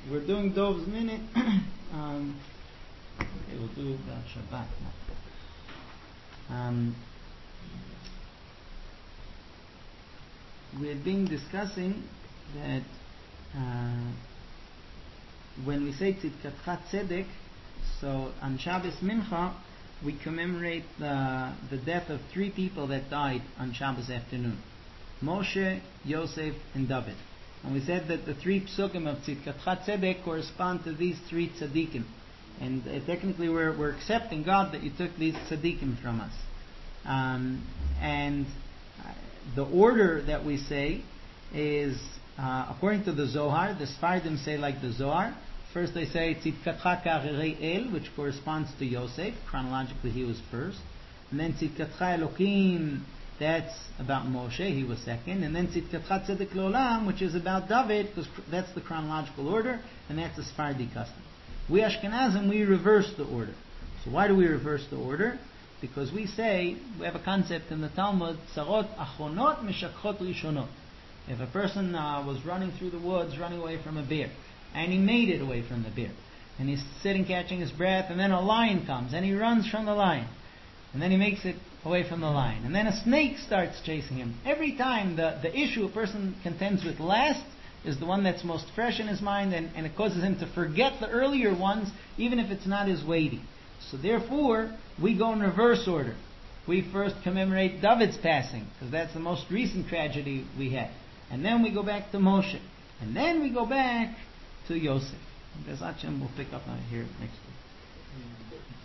We're doing Dov's minute. Okay, we'll do about Shabbat now. We had been discussing that when we say Tzidkatcha Tzedek, so on Shabbos Mincha, we commemorate the death of 3 people that died on Shabbos afternoon: Moshe, Yosef, and David. And we said that the 3 psukim of Tzidkatcha Tzedek correspond to these 3 tzaddikim. And technically we're accepting, God, that you took these tzaddikim from us. And the order that we say is, according to the Zohar, the Sfardim say like the Zohar. First they say Tzidkatcha Ka'arei El, which corresponds to Yosef. Chronologically he was first. And then Tzidkatcha Elokim, that's about Moshe, he was second. And then Tzidkatcha Tzedek L'Olam, which is about David, because that's the chronological order, and that's the Sephardi custom. We Ashkenazim, we reverse the order. So why do we reverse the order? Because we say, we have a concept in the Talmud, Tzarot Achonot Meshakchot Rishonot. If a person was running through the woods, running away from a bear, and he made it away from the bear, and he's sitting catching his breath, and then a lion comes, and he runs from the lion, and then he makes it away from the lion, and then a snake starts chasing him. Every time the issue a person contends with last is the one that's most fresh in his mind, and it causes him to forget the earlier ones, even if it's not as weighty. So therefore, we go in reverse order. We first commemorate David's passing, because that's the most recent tragedy we had. And then we go back to Moshe. And then we go back to Yosef. Bezat Hashem, we'll pick up on it here next week.